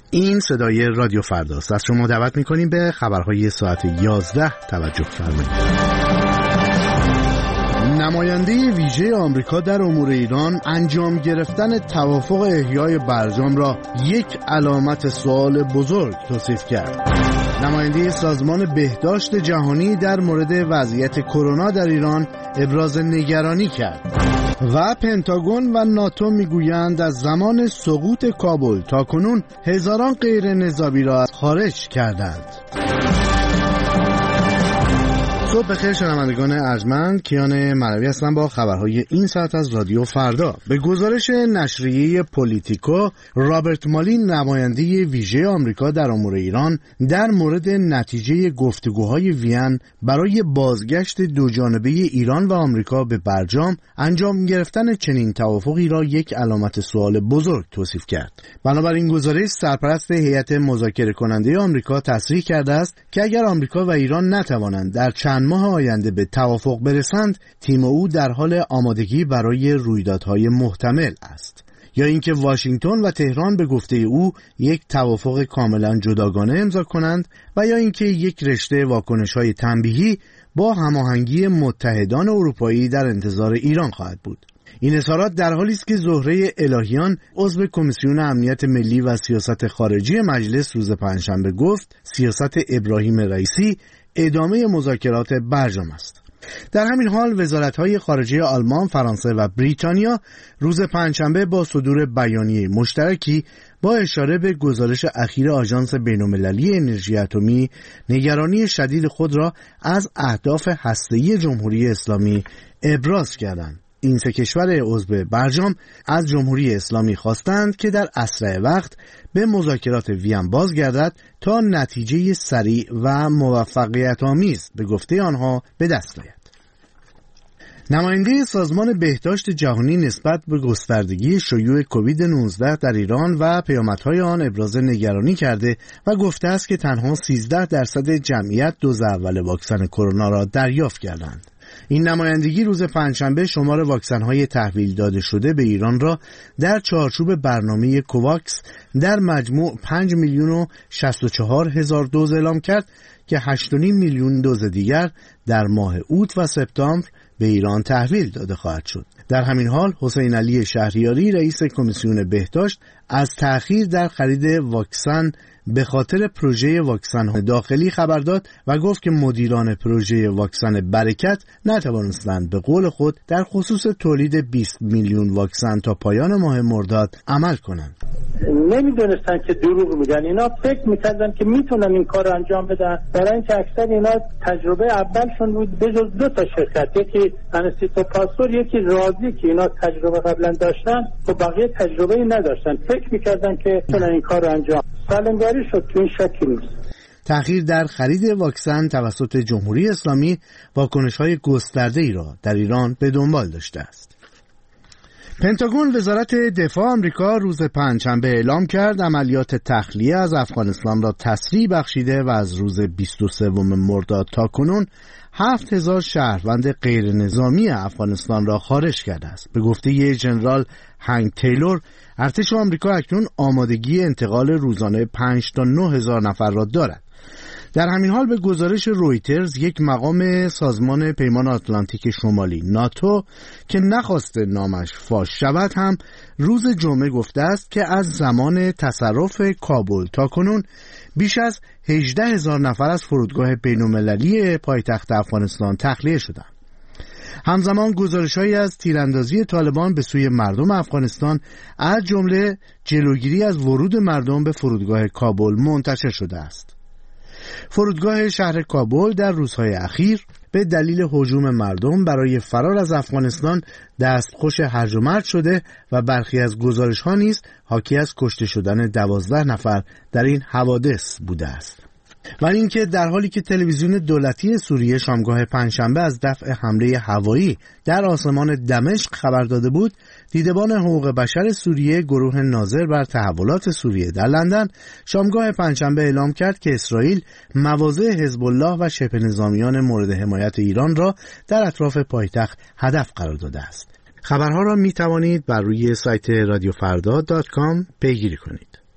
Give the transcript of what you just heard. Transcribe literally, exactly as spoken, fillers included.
این صدای رادیو فرداست. از شما دعوت می‌کنیم به خبرهای ساعت یازده توجه فرمایید. نماینده ویژه آمریکا در امور ایران انجام گرفتن توافق احیای برجام را یک علامت سوال بزرگ توصیف کرد. نماینده سازمان بهداشت جهانی در مورد وضعیت کرونا در ایران ابراز نگرانی کرد. و پنتاگون و ناتو میگویند از زمان سقوط کابل تا کنون هزاران غیر نظامی را خارج کردند. صبح بخیر شنوندگان ارجمند، کیان ملوی هستم با خبرهای این ساعت از رادیو فردا. به گزارش نشریه پولیتیکو، رابرت مالین نماینده ویژه آمریکا در امور ایران در مورد نتیجه گفتگوهای وین برای بازگشت دوجانبه ایران و آمریکا به برجام انجام گرفتن چنین توافقی را یک علامت سوال بزرگ توصیف کرد. بنابراین گزارش سرپرست هیئت مذاکره کننده آمریکا تصریح کرده است که اگر آمریکا و ایران نتوانند در چند ماه آینده به توافق برسند، تیم او در حال آمادگی برای رویدادهای محتمل است. یا اینکه واشنگتن و تهران به گفته او یک توافق کاملا جداگانه امضا کنند، و یا اینکه یک رشته واکنش‌های تنبیهی با هماهنگی متحدان اروپایی در انتظار ایران خواهد بود. این اظهارات در حالی است که زهره الهیان عضو کمیسیون امنیت ملی و سیاست خارجی مجلس روز پنجشنبه گفت سیاست ابراهیم رئیسی ادامه مذاکرات برجام است. در همین حال وزارت‌های خارجه آلمان، فرانسه و بریتانیا روز پنجشنبه با صدور بیانیه مشترکی با اشاره به گزارش اخیر آژانس بین‌المللی انرژی اتمی نگرانی شدید خود را از اهداف هسته‌ای جمهوری اسلامی ابراز کردند. این سه کشور عضو برجام از جمهوری اسلامی خواستند که در اسرع وقت به مذاکرات وین بازگردد تا نتیجه سریع و موفقیت آمیز به گفته آنها به دست آید. نماینده سازمان بهداشت جهانی نسبت به گستردگی شیوع کووید نوزده در ایران و پیامدهای آن ابراز نگرانی کرده و گفته است که تنها سیزده درصد جمعیت دوز اول واکسن کرونا را دریافت کردند. این نمایندگی روز پنجشنبه شمار واکسن‌های تحویل داده شده به ایران را در چارچوب برنامه کوواکس در مجموع پنج میلیون و شصت و چهار هزار دوز اعلام کرد که هشت و نیم میلیون دوز دیگر در ماه اوت و سپتامبر به ایران تحویل داده خواهد شد. در همین حال حسین علی شهریاری رئیس کمیسیون بهداشت از تأخیر در خرید واکسن به خاطر پروژه واکسن داخلی خبر داد و گفت که مدیران پروژه واکسن برکت نتوانستند به قول خود در خصوص تولید بیست میلیون واکسن تا پایان ماه مرداد عمل کنند. نمیدونستن که دروغ میگن. اینا فکر میکردن که میتونن این کار رو انجام بدن، برای اینکه اکثر اینا تجربه اولشون بود به جز دو تا شرکت، یکی انستیتو پاستور، یکی رازی که اینا تجربه قبلا داشتن و بقیه تجربه نداشتن. فکر میکردن که میتونن این کار رو انجام. سالمگاری شد، تو این شکی نیست. تأخیر در خرید واکسن توسط جمهوری اسلامی واکنش‌های گسترده‌ای را در ایران به دنبال داشته است. پنتاگون وزارت دفاع آمریکا روز پنجشنبه اعلام کرد عملیات تخلیه از افغانستان را تسریع بخشیده و از روز بیست و سوم مرداد تا کنون هفت هزار شهروند غیر نظامی افغانستان را خارج کرده است. به گفته ژنرال هنگ تیلور، ارتش آمریکا اکنون آمادگی انتقال روزانه پنج تا نه هزار نفر را دارد. در همین حال به گزارش رویترز یک مقام سازمان پیمان آتلانتیک شمالی ناتو که نخواسته نامش فاش شود هم روز جمعه گفته است که از زمان تصرف کابل تا کنون بیش از هجده هزار نفر از فرودگاه بین‌المللی پایتخت افغانستان تخلیه شدند. همزمان گزارش‌هایی از تیراندازی طالبان به سوی مردم افغانستان از جمله جلوگیری از ورود مردم به فرودگاه کابل منتشر شده است. فرودگاه شهر کابل در روزهای اخیر به دلیل هجوم مردم برای فرار از افغانستان دستخوش هرج و مرج شده و برخی از گزارش‌ها نیز حاکی از کشته شدن دوازده نفر در این حوادث بوده است. و اینکه در حالی که تلویزیون دولتی سوریه شامگاه پنجشنبه از دفع حمله هوایی در آسمان دمشق خبر داده بود، دیدبان حقوق بشر سوریه گروه ناظر بر تحولات سوریه در لندن شامگاه پنجشنبه اعلام کرد که اسرائیل مواضع حزب الله و شبه نظامیان مورد حمایت ایران را در اطراف پایتخت هدف قرار داده است. خبرها را می توانید بر روی سایت رادیو فردا دات کام پیگیری کنید.